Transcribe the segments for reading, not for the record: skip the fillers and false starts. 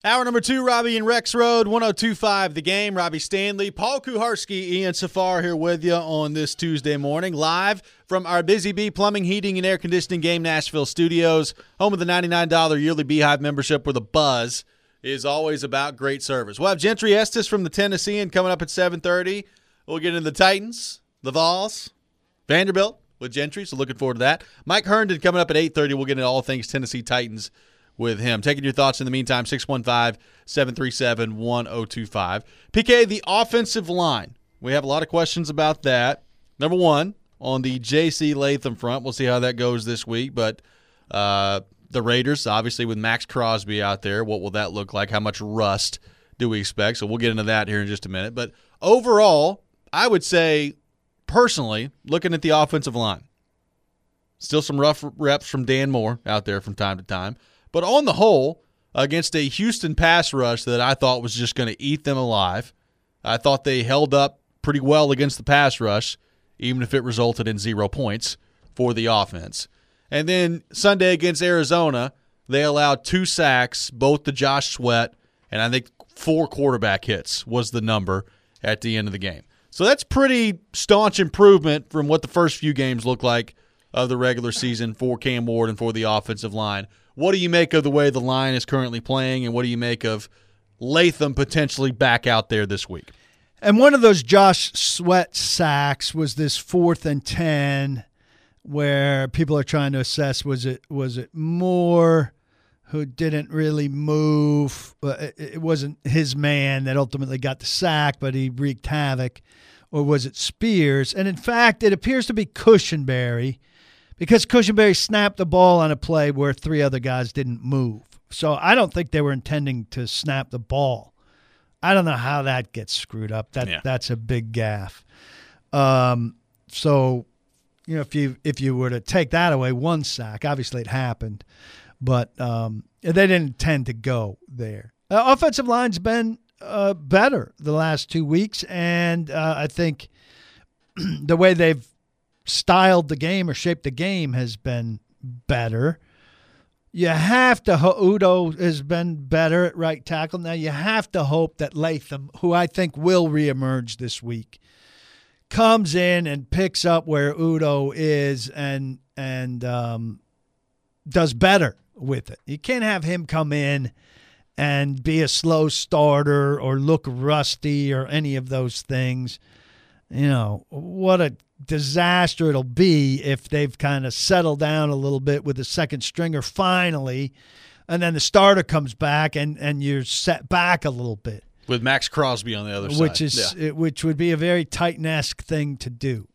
Hour number 2, Robbie and Rex Road, 102.5 The Game. Robbie Stanley, Paul Kuharsky, Ian Safar here with you on this Tuesday morning, live from our Busy Bee Plumbing, Heating, and Air Conditioning Game Nashville studios, home of the $99 yearly Beehive membership where the buzz is always about great service. We'll have Gentry Estes from the Tennessean coming up at 7:30. We'll get into the Titans, the Vols, Vanderbilt with Gentry, so looking forward to that. Mike Herndon coming up at 8:30. We'll get into all things Tennessee Titans with him. Taking your thoughts in the meantime, 615-737-1025. PK, the offensive line. We have a lot of questions about that. Number one, on the J.C. Latham front, we'll see how that goes this week. But the Raiders, obviously with Max Crosby out there, what will that look like? How much rust do we expect? So we'll get into that here in just a minute. But overall, I would say, personally, looking at the offensive line, still some rough reps from Dan Moore out there from time to time. But on the whole, against a Houston pass rush that I thought was just going to eat them alive, I thought they held up pretty well against the pass rush, even if it resulted in 0 points for the offense. And then Sunday against Arizona, they allowed 2 sacks, both to Josh Sweat, and I think 4 quarterback hits was the number at the end of the game. So that's pretty staunch improvement from what the first few games looked like of the regular season for Cam Ward and for the offensive line. What do you make of the way the line is currently playing, and what do you make of Latham potentially back out there this week? And one of those Josh Sweat sacks was this 4th and 10 where people are trying to assess, was it Moore who didn't really move? It wasn't his man that ultimately got the sack, but he wreaked havoc. Or was it Spears? And in fact, it appears to be Cushenberry, because Cushenberry snapped the ball on a play where 3 other guys didn't move. So I don't think they were intending to snap the ball. I don't know how that gets screwed up. That's a big gaffe. So, if you were to take that away, 1 sack, obviously it happened, but they didn't intend to go there. Offensive line's been better the last 2 weeks, and I think the way they've styled the game or shaped the game has been better. You have to Udo has been better at right tackle. Now you have to hope that Latham, who I think will reemerge this week, comes in and picks up where Udo is and does better with it. You can't have him come in and be a slow starter or look rusty or any of those things. What a disaster it'll be if they've kind of settled down a little bit with the second stringer finally, and then the starter comes back and you're set back a little bit. With Max Crosby on the other side. Which would be a very Titan-esque thing to do.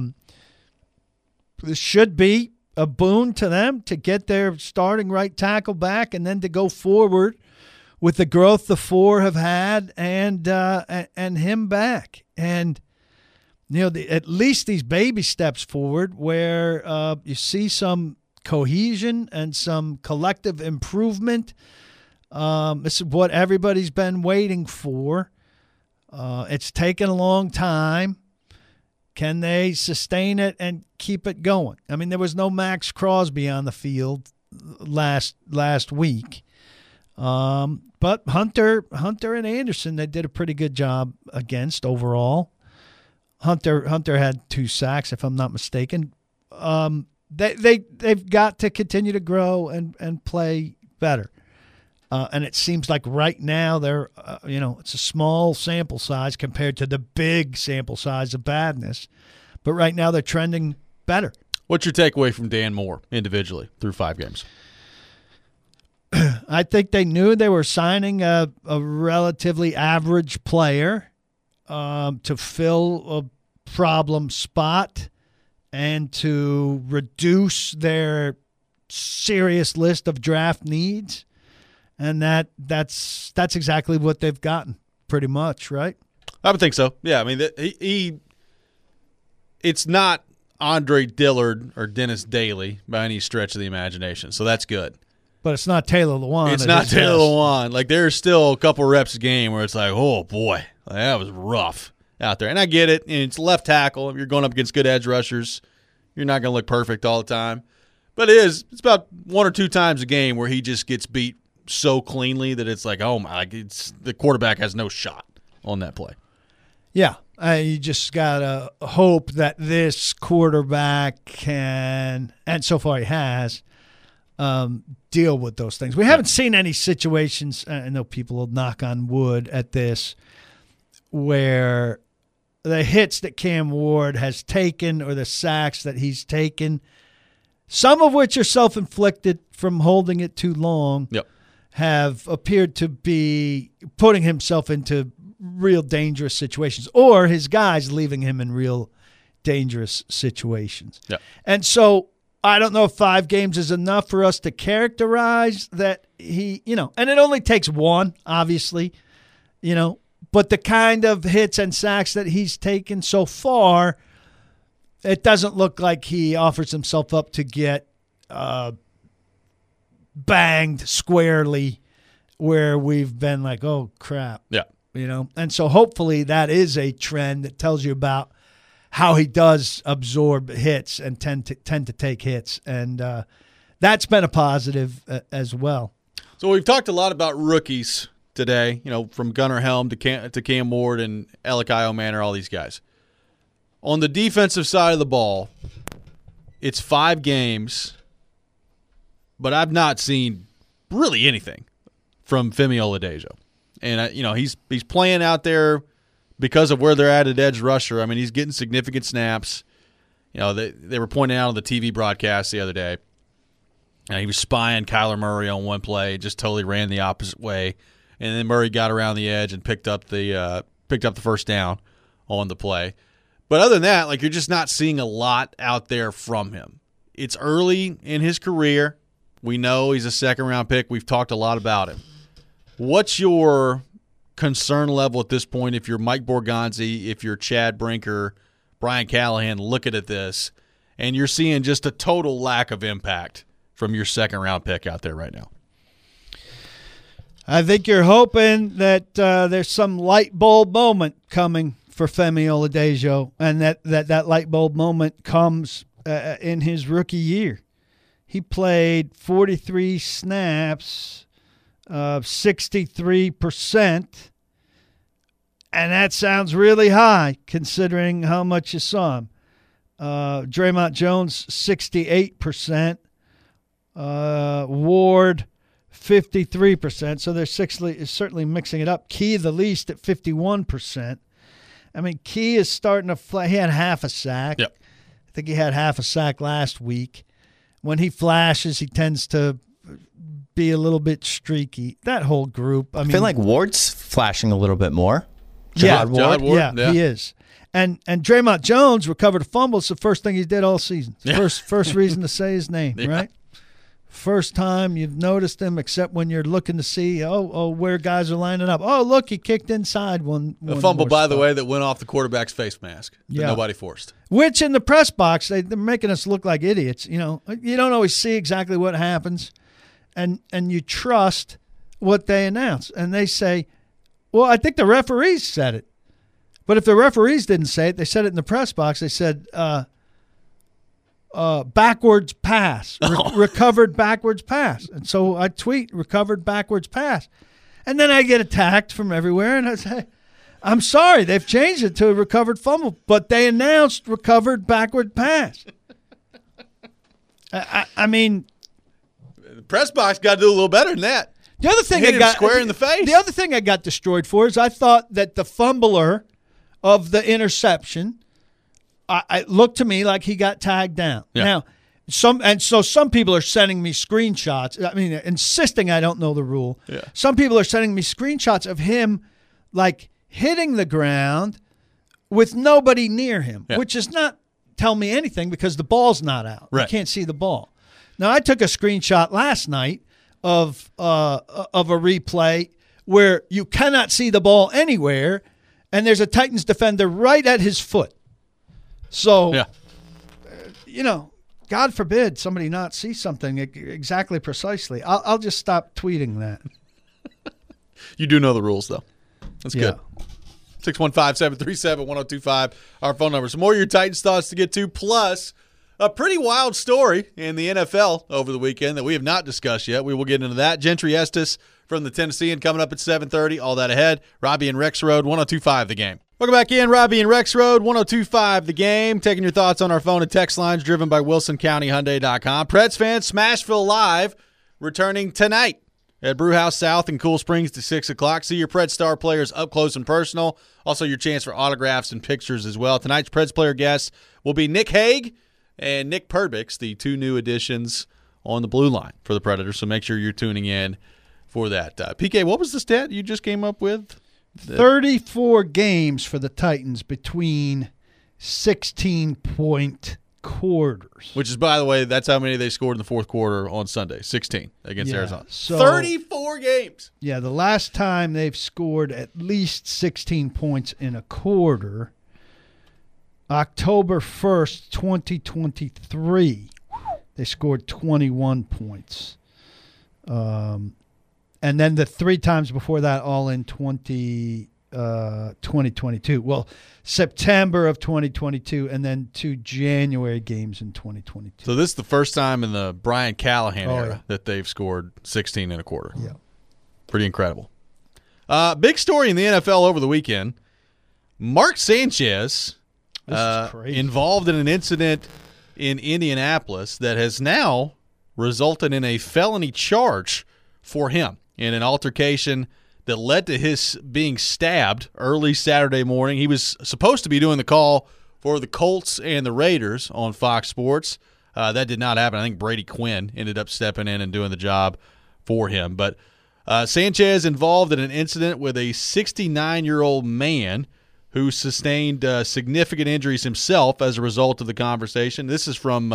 This should be a boon to them to get their starting right tackle back and then to go forward with the growth the 4 have had and him back. And at least these baby steps forward where you see some cohesion and some collective improvement. This is what everybody's been waiting for. It's taken a long time. Can they sustain it and keep it going? I mean, there was no Max Crosby on the field last week. But Hunter and Anderson, they did a pretty good job against overall. Hunter had 2 sacks, if I'm not mistaken. They've got to continue to grow and play better. And it seems like right now they're, it's a small sample size compared to the big sample size of badness. But right now they're trending better. What's your takeaway from Dan Moore individually through 5 games? I think they knew they were signing a relatively average player to fill a problem spot and to reduce their serious list of draft needs. And that's exactly what they've gotten, pretty much, right? I would think so. Yeah, I mean, it's not Andre Dillard or Dennis Daly by any stretch of the imagination, so that's good. But it's not Taylor Lewan. It's not Taylor Lewan. Like, there's still a couple reps a game where it's like, oh, boy, that was rough out there. And I get it. And it's left tackle. If you're going up against good edge rushers, you're not going to look perfect all the time. But it's about 1 or 2 times a game where he just gets beat so cleanly that it's like, oh my, the quarterback has no shot on that play. Yeah, you just gotta hope that this quarterback can, and so far he has, deal with those things. We haven't seen any situations. I know people will knock on wood at this, where the hits that Cam Ward has taken or the sacks that he's taken, some of which are self-inflicted from holding it too long, have appeared to be putting himself into real dangerous situations, or his guys leaving him in real dangerous situations. And so I don't know if 5 games is enough for us to characterize that he, and it only takes one, obviously, but the kind of hits and sacks that he's taken so far, it doesn't look like he offers himself up to get banged squarely where we've been like, oh, crap. And so hopefully that is a trend that tells you about how he does absorb hits and tend to take hits. And that's been a positive as well. So we've talked a lot about rookies today, from Gunnar Helm to Cam Ward and Elikai Manor, all these guys. On the defensive side of the ball, it's 5 games, but I've not seen really anything from Femi Oladejo. And, he's playing out there because of where they're at edge rusher. I mean, he's getting significant snaps. They were pointing out on the TV broadcast the other day. He was spying Kyler Murray on one play, just totally ran the opposite way. And then Murray got around the edge and picked up the first down on the play. But other than that, you're just not seeing a lot out there from him. It's early in his career. We know he's a second-round pick. We've talked a lot about him. What's your concern level at this point if you're Mike Borgonzi, if you're Chad Brinker, Brian Callahan looking at this, and you're seeing just a total lack of impact from your second-round pick out there right now? I think you're hoping that there's some light bulb moment coming for Femi Oladejo, and that light bulb moment comes in his rookie year. He played 43 snaps, 63%, and that sounds really high considering how much you saw him. Draymond Jones, 68%. Ward, 53%. So they're certainly mixing it up. Key the least at 51%. I mean, Key is starting to fly. He had half a sack. Yep. I think he had half a sack last week. When he flashes, he tends to be a little bit streaky. That whole group. I feel like Ward's flashing a little bit more. Jahad Ward. Yeah, he is. And Draymond Jones recovered a fumble. It's the first thing he did all season. First reason to say his name, right? First time you've noticed him, except when you're looking to see, where guys are lining up. Oh, look, he kicked inside one. A fumble, by the way, that went off the quarterback's face mask that nobody forced. Which in the press box, they're making us look like idiots. You don't always see exactly what happens, and you trust what they announce. And they say, well, I think the referees said it. But if the referees didn't say it, they said it in the press box. They said backwards pass, recovered backwards pass. And so I tweet recovered backwards pass. And then I get attacked from everywhere. And I say, I'm sorry, they've changed it to a recovered fumble, but they announced recovered backward pass. I mean, the press box got to do a little better than that. The other thing I got square in the face. The other thing I got destroyed for is I thought that the fumbler of the interception, it looked to me like he got tagged down. Yeah. Now, some people are sending me screenshots. I mean, insisting I don't know the rule. Yeah. Some people are sending me screenshots of him hitting the ground with nobody near him, which does not tell me anything because the ball's not out. Right. You can't see the ball. Now, I took a screenshot last night of a replay where you cannot see the ball anywhere, and there's a Titans defender right at his foot. So, God forbid somebody not see something exactly precisely. I'll just stop tweeting that. You do know the rules, though. That's good. 615-737-1025, our phone number. Some more of your Titans thoughts to get to, plus A pretty wild story in the NFL over the weekend that we have not discussed yet. We will get into that. Gentry Estes from the Tennessean coming up at 7:30. All that ahead. Robbie and Rex Road, 102.5 The Game. Welcome back in. Robbie and Rex Road, 102.5 The Game. Taking your thoughts on our phone and text lines driven by WilsonCountyHyundai.com. Preds fans, Smashville Live returning tonight at Brewhouse South in Cool Springs to 6 o'clock. See your Preds star players up close and personal. Also your chance for autographs and pictures as well. Tonight's Preds player guests will be Nick Hague and Nick Perbix, the two new additions on the blue line for the Predators. So make sure you're tuning in for that. PK, what was the stat you just came up with? 34 games for the Titans between 16-point quarters. Which is, by the way, that's how many they scored in the fourth quarter on Sunday, 16 against Arizona. So, 34 games. Yeah, the last time they've scored at least 16 points in a quarter, October 1st, 2023, they scored 21 points. And then the three times before that, all in 2022. Well, September of 2022 and then 2 January games in 2022. So this is the first time in the Brian Callahan era that they've scored 16 and a quarter. Yeah. Pretty incredible. Big story in the NFL over the weekend. Mark Sanchez involved in an incident in Indianapolis that has now resulted in a felony charge for him in an altercation that led to his being stabbed early Saturday morning. He was supposed to be doing the call for the Colts and the Raiders on Fox Sports. That did not happen. I think Brady Quinn ended up stepping in and doing the job for him. But Sanchez involved in an incident with a 69-year-old man who sustained significant injuries himself as a result of the conversation. This is from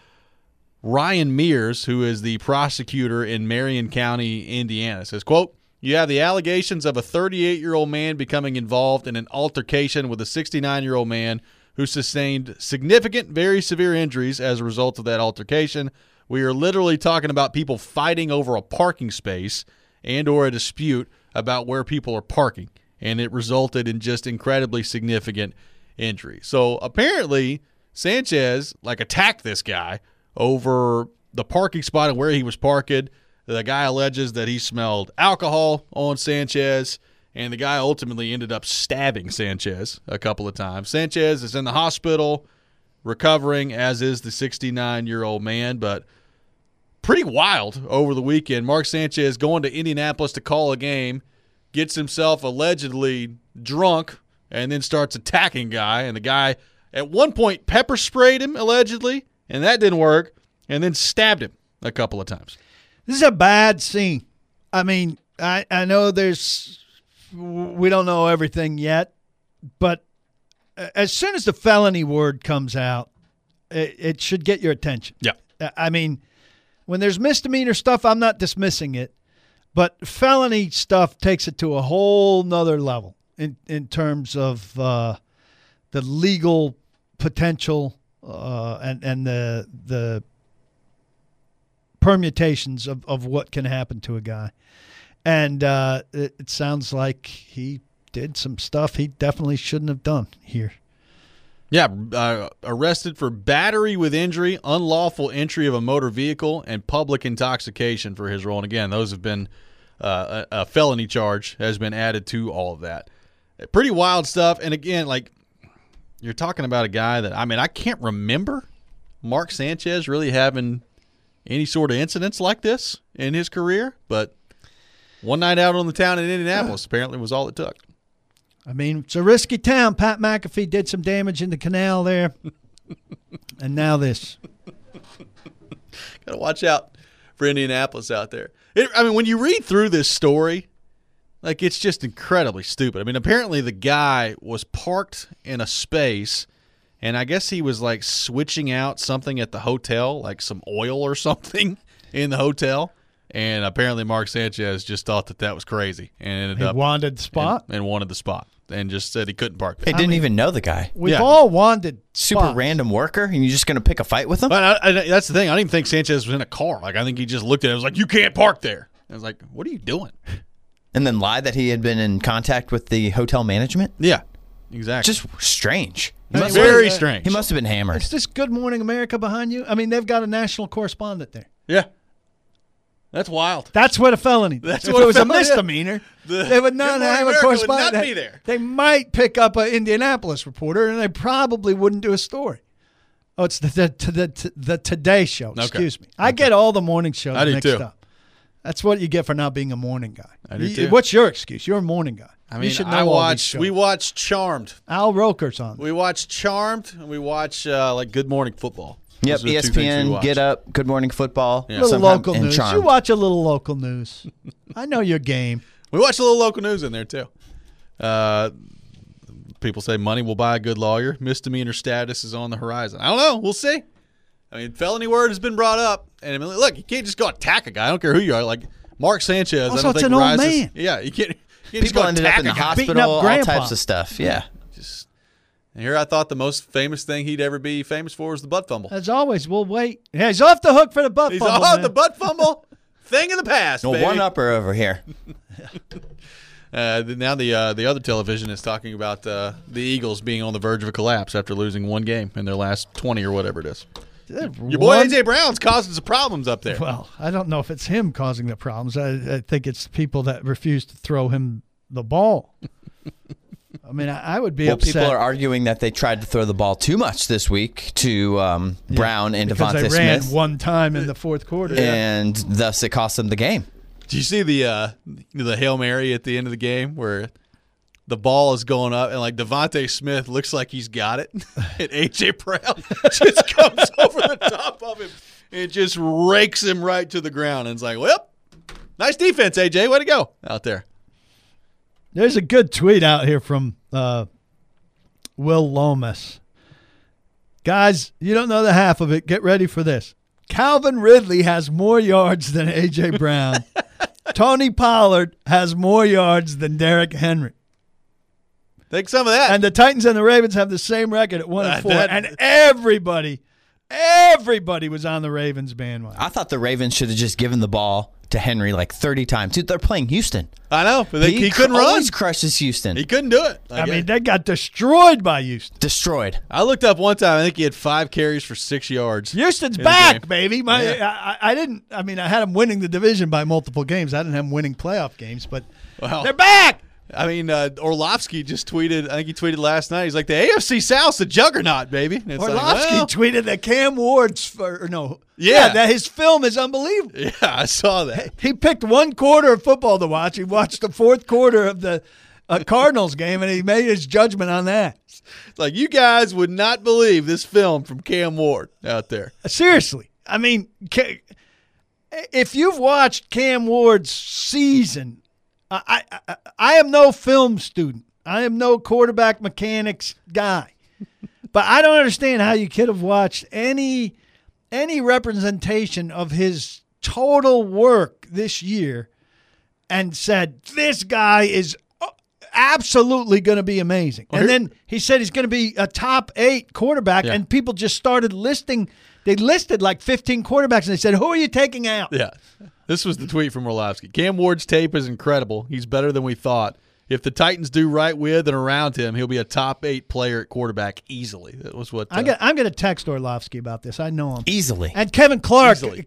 Ryan Mears, who is the prosecutor in Marion County, Indiana. It says, quote, "You have the allegations of a 38-year-old man becoming involved in an altercation with a 69-year-old man who sustained significant, very severe injuries as a result of that altercation. We are literally talking about people fighting over a parking space and or a dispute about where people are parking. And it resulted in just incredibly significant injury." So apparently Sanchez attacked this guy over the parking spot and where he was parked. The guy alleges that he smelled alcohol on Sanchez, and the guy ultimately ended up stabbing Sanchez a couple of times. Sanchez is in the hospital recovering, as is the 69-year-old man, but pretty wild over the weekend. Mark Sanchez going to Indianapolis to call a game, gets himself allegedly drunk, and then starts attacking guy. And the guy at one point pepper sprayed him, allegedly, and that didn't work, and then stabbed him a couple of times. This is a bad scene. I mean, I know we don't know everything yet, but as soon as the felony word comes out, it should get your attention. Yeah. I mean, when there's misdemeanor stuff, I'm not dismissing it. But felony stuff takes it to a whole nother level in terms of the legal potential and the permutations of what can happen to a guy. And it sounds like he did some stuff he definitely shouldn't have done here. Yeah, arrested for battery with injury, unlawful entry of a motor vehicle, and public intoxication for his role. And again, those have been a felony charge has been added to all of that. Pretty wild stuff. And again, you're talking about a guy that, I can't remember Mark Sanchez really having any sort of incidents like this in his career, but one night out on the town in Indianapolis apparently was all it took. I mean, it's a risky town. Pat McAfee did some damage in the canal there. And now this. Got to watch out for Indianapolis out there. When you read through this story, it's just incredibly stupid. Apparently the guy was parked in a space, and I guess he was, switching out something at the hotel, like some oil or something in the hotel. And apparently Mark Sanchez just thought that was crazy and ended up wanted the spot and wanted the spot and just said he couldn't park there. They didn't even know the guy. We've all wanted super spots. random worker, and you're just going to pick a fight with him? But that's the thing. I didn't even think Sanchez was in a car. I think he just looked at it and was like, "You can't park there." I was like, "What are you doing?" And then lied that he had been in contact with the hotel management? Yeah, exactly. Just strange. Very strange. He must have been hammered. Is this Good Morning America behind you? I mean, they've got a national correspondent there. Yeah. That's wild. That's what a felony. That's if what it a was a felony is. misdemeanor, The they would not Good Morning have a America correspondent. would not be there. They might pick up an Indianapolis reporter, and they probably wouldn't do a story. Oh, it's the Today Show. Excuse me. I get all the morning shows I do mixed too. up. That's what you get for not being a morning guy. I do too. What's your excuse? You're a morning guy. I mean, you should know all these shows. we watch Charmed. Al Roker's on. We watch Charmed, and we watch like Good Morning Football. Yep, Those are the two things we ESPN, watch. Get Up, Good Morning Football. Yeah. A little sometime- local and news. Charmed. You watch a little local news. I know your game. We watch a little local news in there too. People say money will buy a good lawyer. Misdemeanor status is on the horizon. I don't know. We'll see. I mean, felony word has been brought up, and I mean, look, you can't just go attack a guy. I don't care who you are. Like Mark Sanchez, Also, I don't it's think an old rises. man. Yeah, you can't just People go ended up attack in the a guy. beating hospital, up all grandpa. types of stuff. Yeah. And here I thought the most famous thing he'd ever be famous for was the butt fumble. As always, we'll wait. Yeah, he's off the hook for the butt He's fumble. off man. the butt fumble. Thing of the past, Well, baby. one upper over here. Now the other television is talking about the Eagles being on the verge of a collapse after losing one game in their last 20 or whatever it is. Your boy A.J. Brown's causing some problems up there. Well, I don't know if it's him causing the problems. I think it's people that refuse to throw him the ball. I mean, I would be upset. People are arguing that they tried to throw the ball too much this week to Brown and because Devontae they ran Smith, one time in the fourth quarter. and thus it cost them the game. Do you see the Hail Mary at the end of the game where the ball is going up and like Devontae Smith looks like he's got it, and A.J. Brown just comes over the top of him and just rakes him right to the ground. And it's like, well, nice defense, A.J. Way to go out there. There's a good tweet out here from Will Lomas. Guys, you don't know the half of it. Get ready for this. Calvin Ridley has more yards than A.J. Brown. Tony Pollard has more yards than Derrick Henry. Take some of that. And the Titans and the Ravens have the same record at 1-4. And everybody was on the Ravens bandwagon. I thought the Ravens should have just given the ball to Henry like 30 times. Dude, they're playing Houston. I know, but he couldn't always run. crushes Houston. He couldn't do it. I mean, they got destroyed by Houston. Destroyed. I looked up one time. I think he had 5 carries for 6 yards. Houston's in the back, game. baby. I had them winning the division by multiple games. I didn't have them winning playoff games, but Wow. they're back. I mean, Orlovsky just tweeted. I think he tweeted last night. He's like, the AFC South's a juggernaut, baby. And it's Orlovsky like, well, tweeted that Cam Ward's Yeah. that his film is unbelievable. yeah, I saw that. He picked one quarter of football to watch. He watched the fourth quarter of the Cardinals game, and he made his judgment on that. It's like, you guys would not believe this film from Cam Ward out there. Seriously. I mean, if you've watched Cam Ward's season, I am no film student. I am no quarterback mechanics guy. But I don't understand how you could have watched any representation of his total work this year and said, this guy is absolutely going to be amazing. And then he said he's going to be a top 8 quarterback, and people just started listing. They listed like 15 quarterbacks, and they said, who are you taking out? Yeah. This was the tweet from Orlovsky. Cam Ward's tape is incredible. He's better than we thought. If the Titans do right with and around him, he'll be a top 8 player at quarterback easily. That was what I'm going to text Orlovsky about this. I know him. Easily. And Kevin Clark, Easily.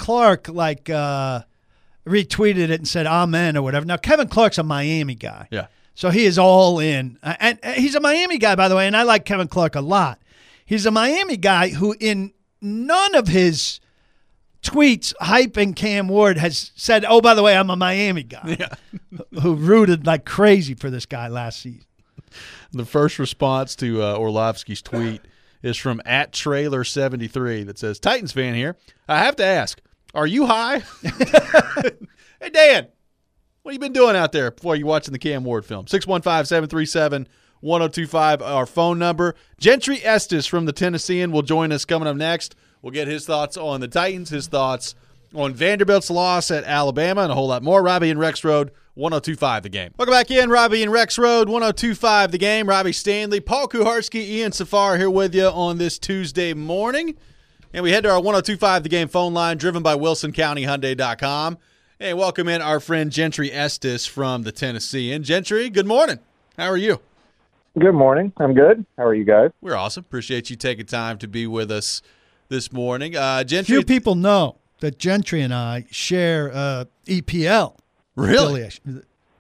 retweeted it and said amen or whatever. Now, Kevin Clark's a Miami guy. Yeah. So he is all in. And he's a Miami guy, by the way, and I like Kevin Clark a lot. He's a Miami guy who in none of his tweets hyping Cam Ward has said, oh, by the way, I'm a Miami guy. Yeah. Who rooted like crazy for this guy last season. The first response to Orlovsky's tweet is from @trailer73 that says, Titans fan here. I have to ask, are you high? Hey, Dan, what have you been doing out there before you watching the Cam Ward film? 615-737-1025, our phone number. Gentry Estes from the Tennessean will join us coming up next. We'll get his thoughts on the Titans, his thoughts on Vanderbilt's loss at Alabama, and a whole lot more. Robbie and Rex Road, 102.5 The Game. Welcome back in, Robbie and Rex Road, 102.5 The Game. Robbie Stanley, Paul Kuharsky, Ian Safar here with you on this Tuesday morning. And we head to our 102.5 The Game phone line, driven by WilsonCountyHyundai.com. And welcome in our friend Gentry Estes from the Tennessean. Gentry, good morning. How are you? Good morning. I'm good. How are you guys? We're awesome. Appreciate you taking time to be with us this morning. Gentry, Few people know that Gentry and I share EPL really? affiliation.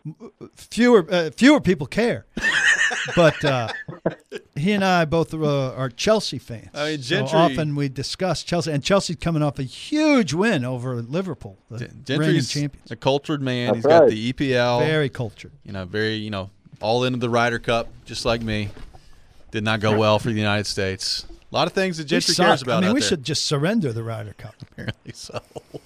Fewer people care, but he and I both are Chelsea fans. I mean, so Gentry, often we discuss Chelsea, and Chelsea's coming off a huge win over Liverpool, the reigning Gentry's champions. a cultured man. That's He's got right. the EPL. Very cultured. Very, all into the Ryder Cup, just like me. Did not go well for the United States. A lot of things that Gentry cares about. I mean, out we there. should just surrender the Ryder Cup. Apparently so.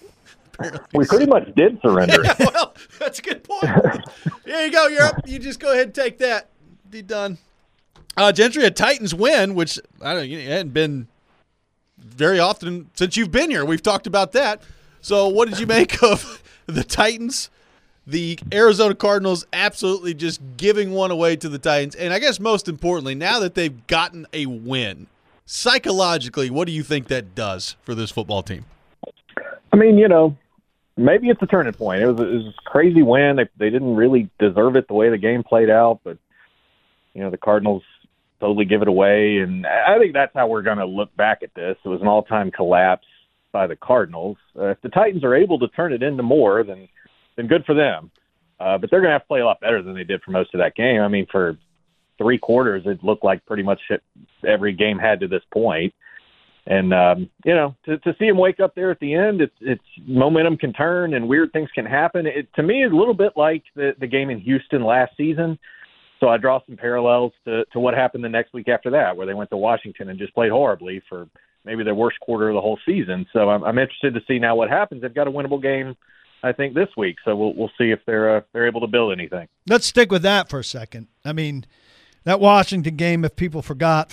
We pretty much did surrender. Well, that's a good point. Here you go. You're up. You just go ahead and take that. Be done. Gentry, a Titans win, which I don't know, it hadn't been very often since you've been here. We've talked about that. So what did you make of the Titans? The Arizona Cardinals absolutely just giving one away to the Titans. And I guess most importantly, now that they've gotten a win, psychologically, what do you think that does for this football team? I mean, maybe it's a turning point. It was a crazy win. They didn't really deserve it the way the game played out, but the Cardinals totally give it away, and I think that's how we're going to look back at this. It was an all-time collapse by the Cardinals. If the Titans are able to turn it into more, then good for them. But they're going to have to play a lot better than they did for most of that game. I mean, for 3 quarters, it looked like pretty much every game had to this point. And, to see him wake up there at the end, it's momentum can turn and weird things can happen. It, to me, is a little bit like the game in Houston last season. So I draw some parallels to what happened the next week after that, where they went to Washington and just played horribly for maybe their worst quarter of the whole season. So I'm interested to see now what happens. They've got a winnable game, I think, this week. So we'll see if they're able to build anything. Let's stick with that for a second. I mean, that Washington game, if people forgot,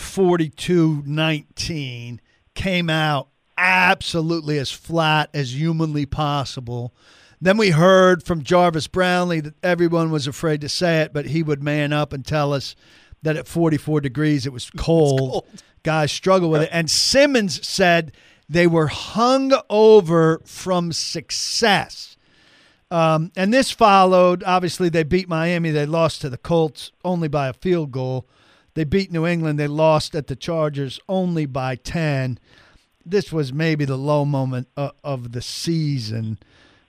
42-19, came out absolutely as flat as humanly possible. Then we heard from Jarvis Brownlee that everyone was afraid to say it, but he would man up and tell us that at 44 degrees it was cold. Guys struggle with it. And Simmons said they were hung over from success. And this followed, obviously they beat Miami. They lost to the Colts only by a field goal. They beat New England. They lost at the Chargers only by 10. This was maybe the low moment of the season.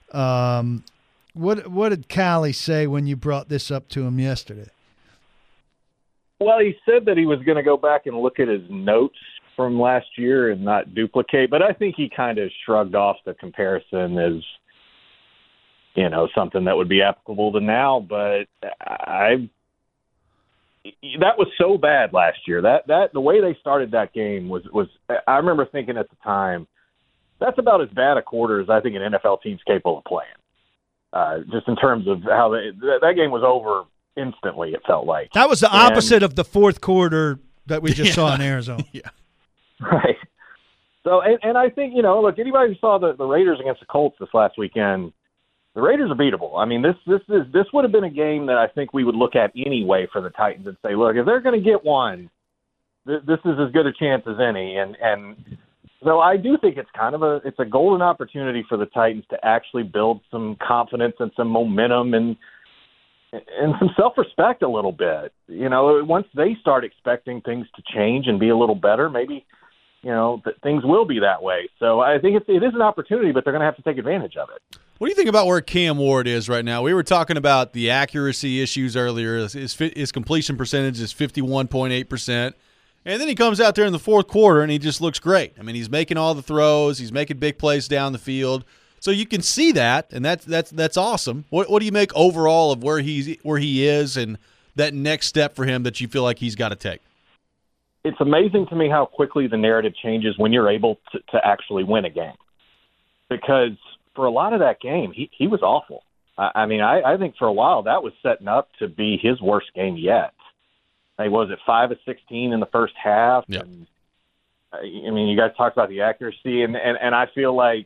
What did Callie say when you brought this up to him yesterday? Well, he said that he was going to go back and look at his notes from last year and not duplicate, but I think he kind of shrugged off the comparison as, something that would be applicable to now. But that was so bad last year. That the way they started that game was I remember thinking at the time, that's about as bad a quarter as I think an NFL team's capable of playing. Just in terms of how that game was over instantly, it felt like. That was the opposite of the fourth quarter that we just saw in Arizona. Yeah. Right. So, and I think, look, anybody who saw the Raiders against the Colts this last weekend, the Raiders are beatable. I mean, this would have been a game that I think we would look at anyway for the Titans and say, look, if they're going to get one, this is as good a chance as any. And so I do think it's kind of a golden opportunity for the Titans to actually build some confidence and some momentum and some self-respect a little bit. Once they start expecting things to change and be a little better, maybe, things will be that way. So I think it is an opportunity, but they're going to have to take advantage of it. What do you think about where Cam Ward is right now? We were talking about the accuracy issues earlier. His completion percentage is 51.8%. And then he comes out there in the fourth quarter, and he just looks great. I mean, he's making all the throws. He's making big plays down the field. So you can see that, and that's awesome. What do you make overall of where he is and that next step for him that you feel like he's got to take? It's amazing to me how quickly the narrative changes when you're able to actually win a game. Because for a lot of that game, he was awful. I mean, I think for a while that was setting up to be his worst game yet. He was at 5 of 16 in the first half. Yep. And, I mean, you guys talked about the accuracy, and I feel like,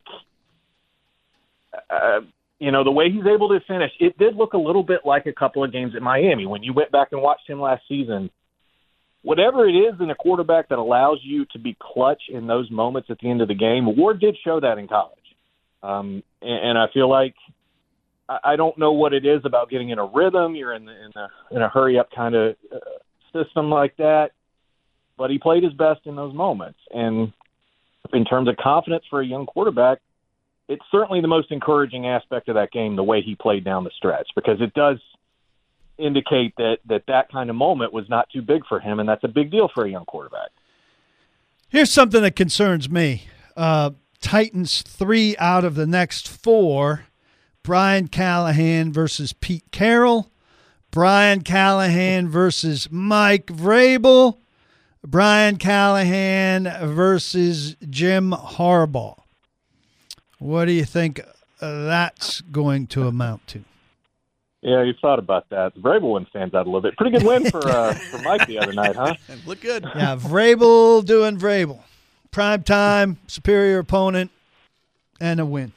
the way he's able to finish, it did look a little bit like a couple of games at Miami. When you went back and watched him last season, whatever it is in a quarterback that allows you to be clutch in those moments at the end of the game, Ward did show that in college. And I feel like I don't know what it is about getting in a rhythm. You're in a hurry up kind of system like that, but he played his best in those moments. And in terms of confidence for a young quarterback, it's certainly the most encouraging aspect of that game, the way he played down the stretch, because it does indicate that kind of moment was not too big for him, and that's a big deal for a young quarterback. Here's something that concerns me. Titans 3 out of the next 4. Brian Callahan versus Pete Carroll. Brian Callahan versus Mike Vrabel. Brian Callahan versus Jim Harbaugh. What do you think that's going to amount to? Yeah, you thought about that. The Vrabel one stands out a little bit. Pretty good win for Mike the other night, huh? Look good. Yeah, Vrabel doing Vrabel. Prime time, superior opponent, and a win.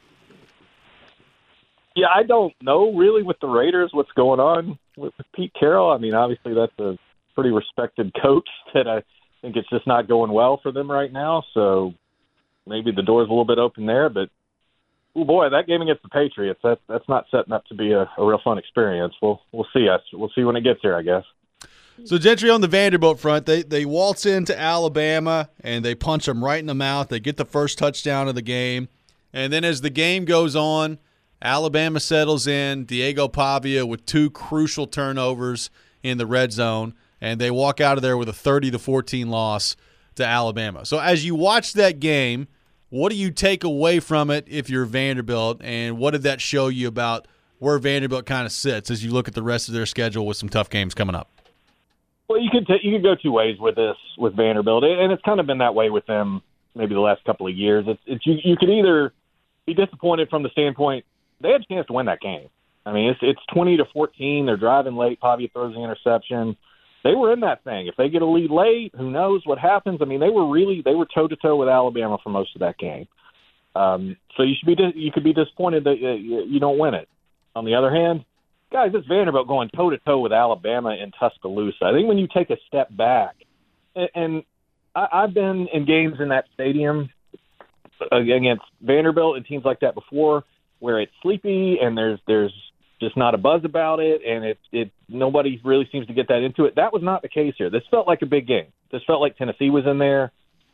Yeah, I don't know really with the Raiders what's going on with Pete Carroll. I mean, obviously that's a pretty respected coach that I think it's just not going well for them right now. So maybe the door's a little bit open there. But, oh boy, that game against the Patriots, that's not setting up to be a real fun experience. We'll see. We'll see when it gets here, I guess. So, Gentry, on the Vanderbilt front, they waltz into Alabama and they punch them right in the mouth. They get the first touchdown of the game. And then as the game goes on, Alabama settles in. Diego Pavia with 2 crucial turnovers in the red zone, and they walk out of there with a 30-14 loss to Alabama. So as you watch that game, what do you take away from it if you're Vanderbilt, and what did that show you about where Vanderbilt kind of sits as you look at the rest of their schedule with some tough games coming up? Well, you could go 2 ways with this with Vanderbilt, and it's kind of been that way with them maybe the last couple of years. You could either be disappointed from the standpoint they had a chance to win that game. I mean, it's 20-14. They're driving late. Pavia throws the interception. They were in that thing. If they get a lead late, who knows what happens? I mean, they were toe-to-toe with Alabama for most of that game. So you could be disappointed that you don't win it. On the other hand, guys, it's Vanderbilt going toe-to-toe with Alabama in Tuscaloosa. I think when you take a step back, and I've been in games in that stadium against Vanderbilt and teams like that before, where it's sleepy and there's just not a buzz about it, and it nobody really seems to get that into it. That was not the case here. This felt like a big game. This felt like Tennessee was in there,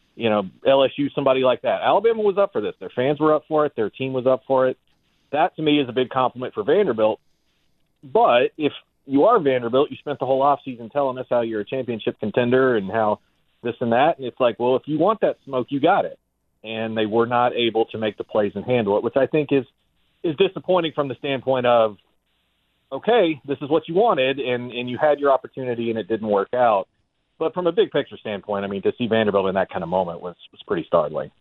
LSU, somebody like that. Alabama was up for this. Their fans were up for it. Their team was up for it. That, to me, is a big compliment for Vanderbilt. But if you are Vanderbilt, you spent the whole offseason telling us how you're a championship contender and how this and that, and it's like, well, if you want that smoke, you got it. And they were not able to make the plays and handle it, which I think is disappointing from the standpoint of, okay, this is what you wanted, and you had your opportunity, and it didn't work out. But from a big picture standpoint, I mean, to see Vanderbilt in that kind of moment was pretty startling.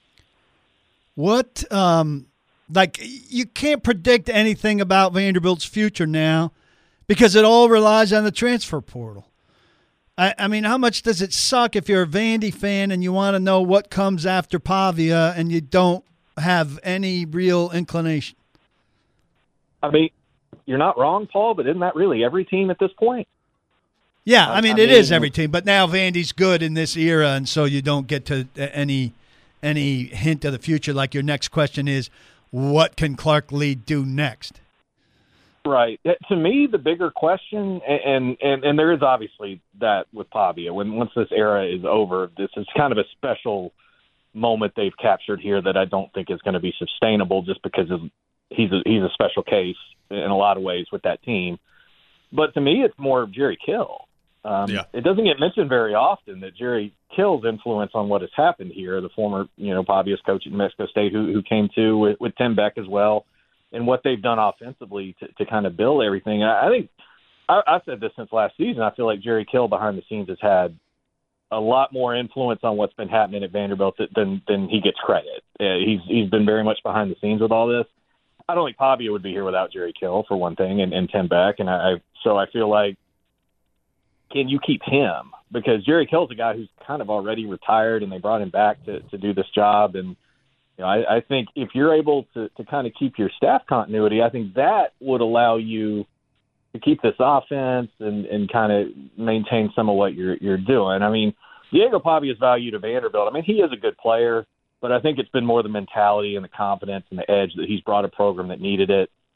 What, you can't predict anything about Vanderbilt's future now because it all relies on the transfer portal. I mean, how much does it suck if you're a Vandy fan and you want to know what comes after Pavia and you don't have any real inclination? I mean, you're not wrong, Paul, but isn't that really every team at this point? Yeah, I mean, it is every team, but now Vandy's good in this era, and so you don't get to any hint of the future. Like your next question is, what can Clark Lee do next? Right. To me, the bigger question, and there is obviously that with Pavia, once this era is over, this is kind of a special moment they've captured here that I don't think is going to be sustainable just because he's a special case in a lot of ways with that team. But to me, it's more Jerry Kill. It doesn't get mentioned very often that Jerry Kill's influence on what has happened here, the former, Pavia's coach at New Mexico State who came to with Tim Beck as well, and what they've done offensively to kind of build everything. I think I've said this since last season. I feel like Jerry Kill behind the scenes has had a lot more influence on what's been happening at Vanderbilt than he gets credit. He's been very much behind the scenes with all this. I don't think Pavia would be here without Jerry Kill, for one thing, and Tim Beck. And so I feel like, can you keep him? Because Jerry Kill's a guy who's kind of already retired, and they brought him back to do this job. And I think if you're able to kind of keep your staff continuity, I think that would allow you to keep this offense and kind of maintain some of what you're doing. I mean, Diego Pavia's value to Vanderbilt, I mean, he is a good player, but I think it's been more the mentality and the confidence and the edge that he's brought a program that needed it.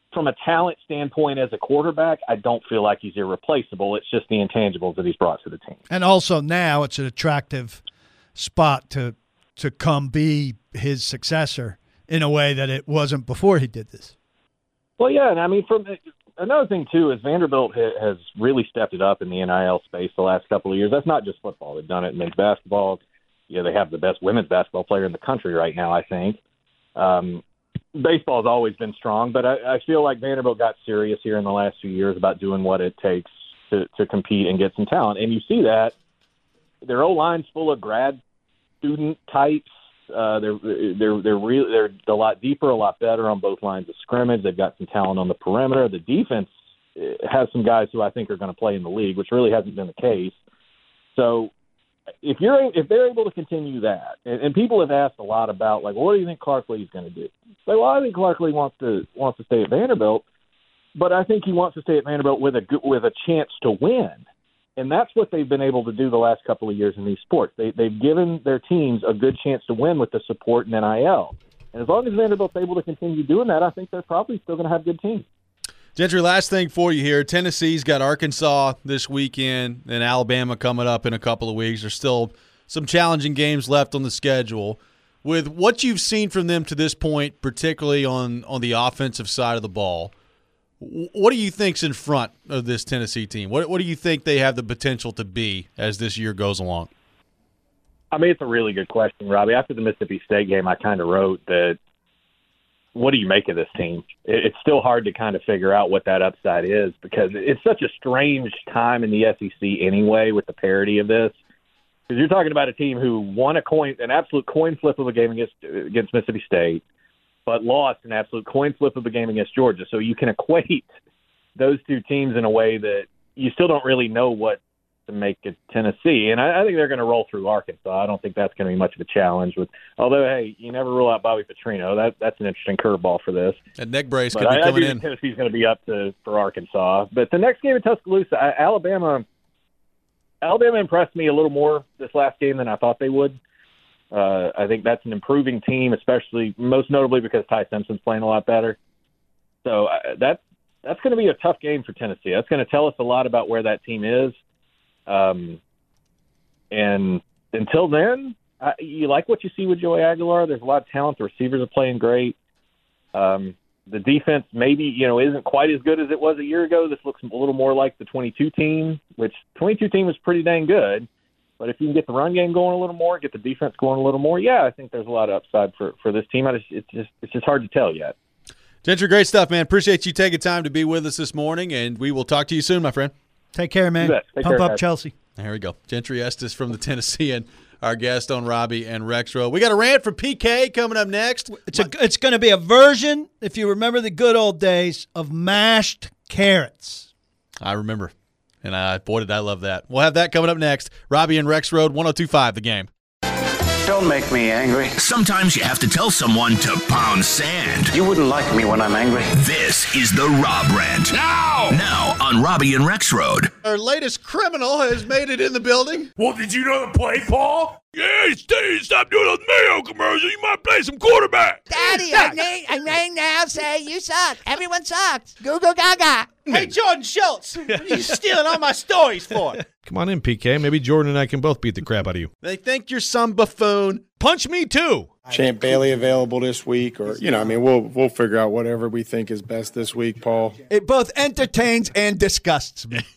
from a talent standpoint as a quarterback, I don't feel like he's irreplaceable. It's just the intangibles that he's brought to the team. And also now it's an attractive spot to come be his successor in a way that it wasn't before he did this. Well, yeah, and I mean, another thing, too, is Vanderbilt has really stepped it up in the NIL space the last couple of years. That's not just football. They've done it in men's basketball. Yeah, they have the best women's basketball player in the country right now, I think. Baseball has always been strong, but I feel like Vanderbilt got serious here in the last few years about doing what it takes to compete and get some talent. And you see that. Their O-line's full of grad student types. They're a lot deeper, a lot better on both lines of scrimmage. They've got some talent on the perimeter. The defense has some guys who I think are going to play in the league, which really hasn't been the case. So if they're able to continue that, and people have asked a lot about, like, what do you think Clark Lee is going to do? Well, I think Clark Lee wants to stay at Vanderbilt, but I think he wants to stay at Vanderbilt with a chance to win. And that's what they've been able to do the last couple of years in these sports. They've given their teams a good chance to win with the support in NIL. And as long as Vanderbilt's able to continue doing that, I think they're probably still going to have good teams. Gentry, last thing for you here. Tennessee's got Arkansas this weekend and Alabama coming up in a couple of weeks. There's still some challenging games left on the schedule. With what you've seen from them to this point, particularly on the offensive side of the ball, what do you think's in front of this Tennessee team? What do you think they have the potential to be as this year goes along? I mean, it's a really good question, Robbie. After the Mississippi State game, I kind of wrote that, what do you make of this team? It's still hard to kind of figure out what that upside is because it's such a strange time in the SEC anyway with the parity of this. Because you're talking about a team who won an absolute coin flip of a game against Mississippi State, but lost an absolute coin flip of a game against Georgia. So you can equate those two teams in a way that you still don't really know what to make of Tennessee. And I think they're going to roll through Arkansas. I don't think that's going to be much of a challenge. Although, hey, you never rule out Bobby Petrino. That's an interesting curveball for this. That neck brace but could be coming in. Tennessee's going to be up for Arkansas. But the next game in Tuscaloosa, Alabama impressed me a little more this last game than I thought they would. I think that's an improving team, especially most notably because Ty Simpson's playing a lot better. So that's going to be a tough game for Tennessee. That's going to tell us a lot about where that team is. And until then, you like what you see with Joey Aguilar. There's a lot of talent. The receivers are playing great. The defense maybe, isn't quite as good as it was a year ago. This looks a little more like the 22 team, which 22 team was pretty dang good. But if you can get the run game going a little more, get the defense going a little more, I think there's a lot of upside for this team. It's just hard to tell yet. Gentry, great stuff, man. Appreciate you taking time to be with us this morning, and we will talk to you soon, my friend. Take care, man. Pump up, guys. Chelsea. There we go. Gentry Estes from the Tennessean, our guest on Robbie and Rexroad. We got a rant from PK coming up next. It's going to be a version, if you remember the good old days, of mashed carrots. I remember. And boy, did I love that. We'll have that coming up next. Robbie and Rexroad, 102.5 The Game. Don't make me angry. Sometimes you have to tell someone to pound sand. You wouldn't like me when I'm angry. This is the Rob Rant. Now on Robbie and Rexroad. Our latest criminal has made it in the building. Well, did you know the play, Paul? Yeah, Steve, stop doing those Mayo commercials. You might play some quarterback. Daddy, I may now say you suck. Everyone sucks. Goo goo gaga. Hey, Jordan Schultz, what are you stealing all my stories for? Come on in, PK. Maybe Jordan and I can both beat the crap out of you. They think you're some buffoon. Punch me, too. Champ Bailey available this week, or, we'll figure out whatever we think is best this week, Paul. It both entertains and disgusts me.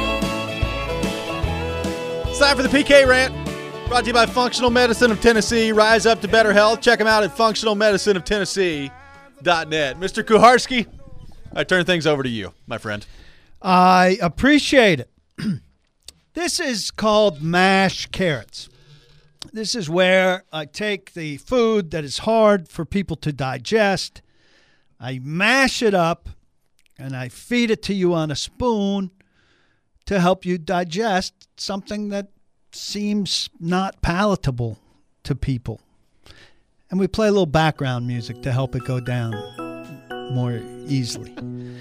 It's time for the PK Rant. Brought to you by Functional Medicine of Tennessee. Rise up to better health. Check them out at functionalmedicineoftennessee.net. Mr. Kuharski, I turn things over to you, my friend. I appreciate it. This is called mashed carrots. This is where I take the food that is hard for people to digest, I mash it up, and I feed it to you on a spoon to help you digest something that seems not palatable to people. And we play a little background music to help it go down more easily.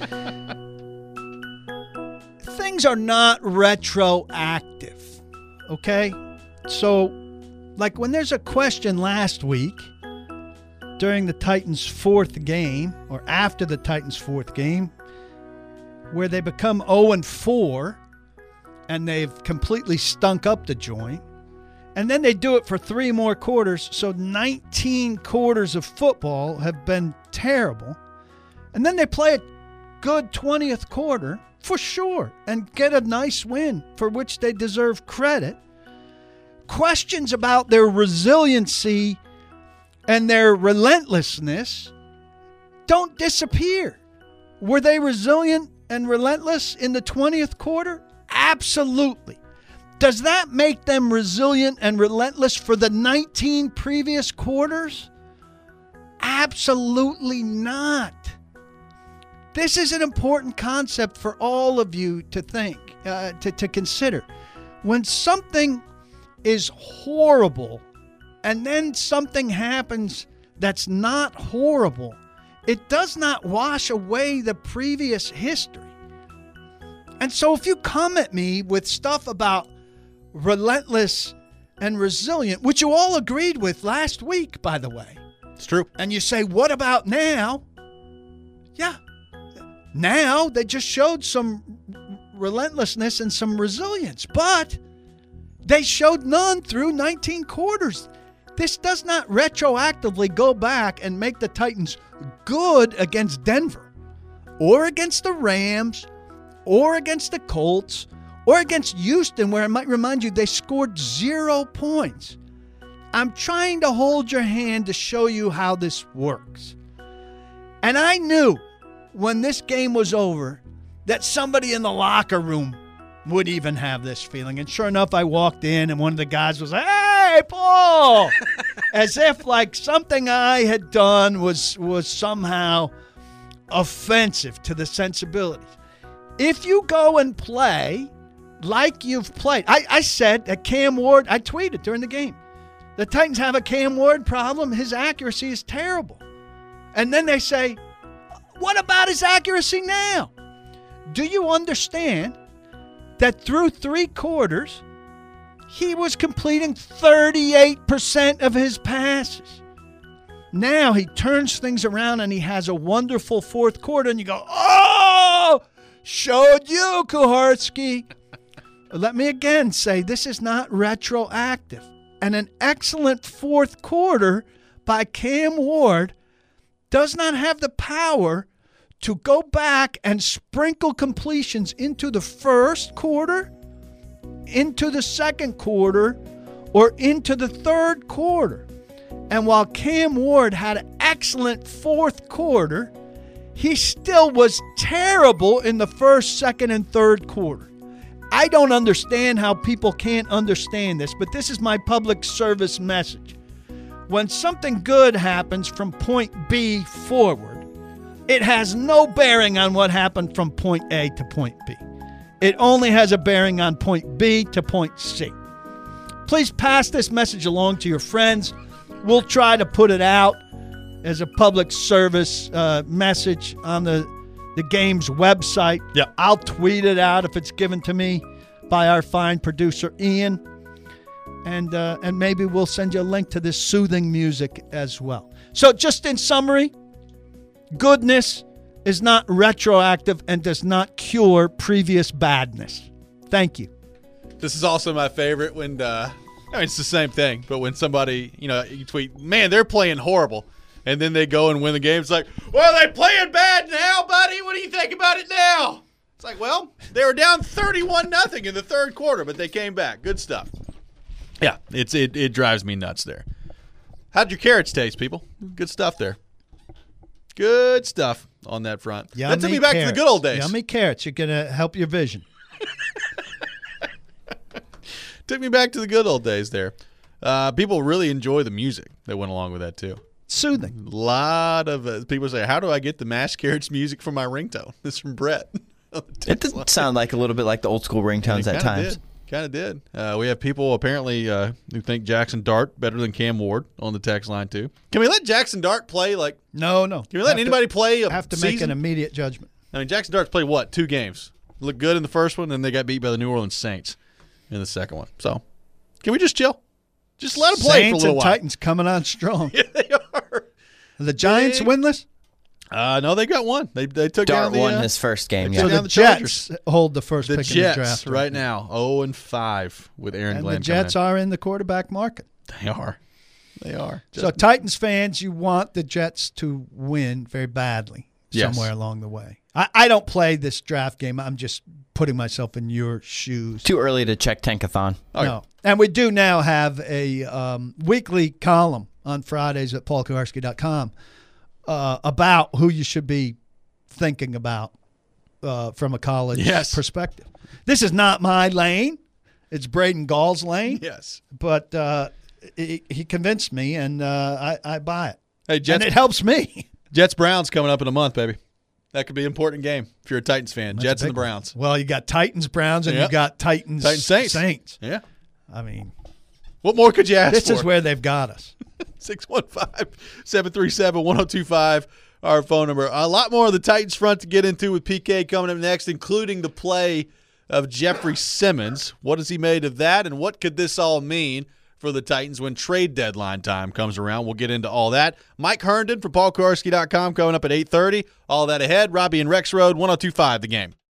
Things are not retroactive, okay? So, like when there's a question last week, during the Titans' fourth game, or after the Titans' fourth game, where they become 0-4 and they've completely stunk up the joint. And then they do it for 3 more quarters, so 19 quarters of football have been terrible. And then they play a good 20th quarter, for sure, and get a nice win for which they deserve credit. Questions about their resiliency and their relentlessness don't disappear. Were they resilient and relentless in the 20th quarter? Absolutely. Does that make them resilient and relentless for the 19 previous quarters? Absolutely not. This is an important concept for all of you to think, to consider. When something is horrible and then something happens that's not horrible, it does not wash away the previous history. And so if you come at me with stuff about relentless and resilient, which you all agreed with last week, by the way. It's true. And you say, what about now? Yeah. Now they just showed some relentlessness and some resilience, but they showed none through 19 quarters. This does not retroactively go back and make the Titans good against Denver or against the Rams or against the Colts or against Houston, where I might remind you they scored 0 points. I'm trying to hold your hand to show you how this works. And I knew when this game was over that somebody in the locker room would even have this feeling. And sure enough, I walked in and one of the guys was like, "Hey, Paul!" As if like something I had done was somehow offensive to the sensibilities. If you go and play like you've played, I said that Cam Ward, I tweeted during the game, the Titans have a Cam Ward problem. His accuracy is terrible. And then they say, what about his accuracy now? Do you understand that through 3 quarters, he was completing 38% of his passes? Now he turns things around and he has a wonderful 4th quarter, and you go, oh, showed you, Kuharsky. Let me again say, this is not retroactive. And an excellent 4th quarter by Cam Ward does not have the power to go back and sprinkle completions into the 1st quarter, into the 2nd quarter, or into the 3rd quarter. And while Cam Ward had an excellent 4th quarter, he still was terrible in the 1st, 2nd, and 3rd quarter. I don't understand how people can't understand this, but this is my public service message. When something good happens from point B forward, it has no bearing on what happened from point A to point B. It only has a bearing on point B to point C. Please pass this message along to your friends. We'll try to put it out as a public service message on the game's website. Yeah, I'll tweet it out if it's given to me by our fine producer, Ian. And maybe we'll send you a link to this soothing music as well. So just in summary, goodness is not retroactive and does not cure previous badness. Thank you. This is also my favorite when, it's the same thing, but when somebody, you tweet, man, they're playing horrible, and then they go and win the game, it's like, well, they're playing bad now, buddy. What do you think about it now? It's like, well, they were down 31-0 in the 3rd quarter, but they came back. Good stuff. Yeah, it drives me nuts there. How'd your carrots taste, people? Good stuff there. Good stuff on that front. Yummy that took me back carrots. to the good old days. Yummy carrots. You're going to help your vision. Took me back to the good old days there. People really enjoy the music that went along with that, too. Soothing. A lot of people say, how do I get the mashed carrots music for my ringtone? This is from Brett. It did sound like a little bit like the old school ringtones at times. Kind of did. We have people apparently who think Jackson Dart better than Cam Ward on the text line, too. Can we let Jackson Dart play? No. Can we let anybody play a have to season? Make an immediate judgment. I mean, Jackson Dart's played, 2 games? Looked good in the first one, and they got beat by the New Orleans Saints in the second one. So, can we just chill? Just let him play for a little while. Saints and Titans coming on strong. Yeah, they are. The Giants winless? No, they got one. They took Dart down the won his first game. So Yeah. the Jets hold the first The pick Jets in the draft right now, 0-5 with Aaron and Glenn. the Jets are in the quarterback market. They are. So Titans fans, you want the Jets to win very badly somewhere along the way. I don't play this draft game. I'm just putting myself in your shoes. Too early to check Tankathon. No. And we do now have a weekly column on Fridays at paulkuharski.com about who you should be thinking about from a college perspective. This is not my lane. It's Braden Gall's lane. Yes. But he convinced me, and I buy it. Hey, Jets, and it helps me. Jets-Browns coming up in a month, baby. That could be an important game if you're a Titans fan. That's Jets a and big the Browns. Well, you got Titans-Browns, and you got Titans-Saints. Yeah. I mean, what more could you ask this for? is where they've got us. 615-737-1025, our phone number. A lot more of the Titans front to get into with PK coming up next, including the play of Jeffrey Simmons. What has he made of that, and what could this all mean for the Titans when trade deadline time comes around? We'll get into all that. Mike Herndon from paulkuharski.com coming up at 8:30. All that ahead. Robbie and Rex Road, 102.5 The Game.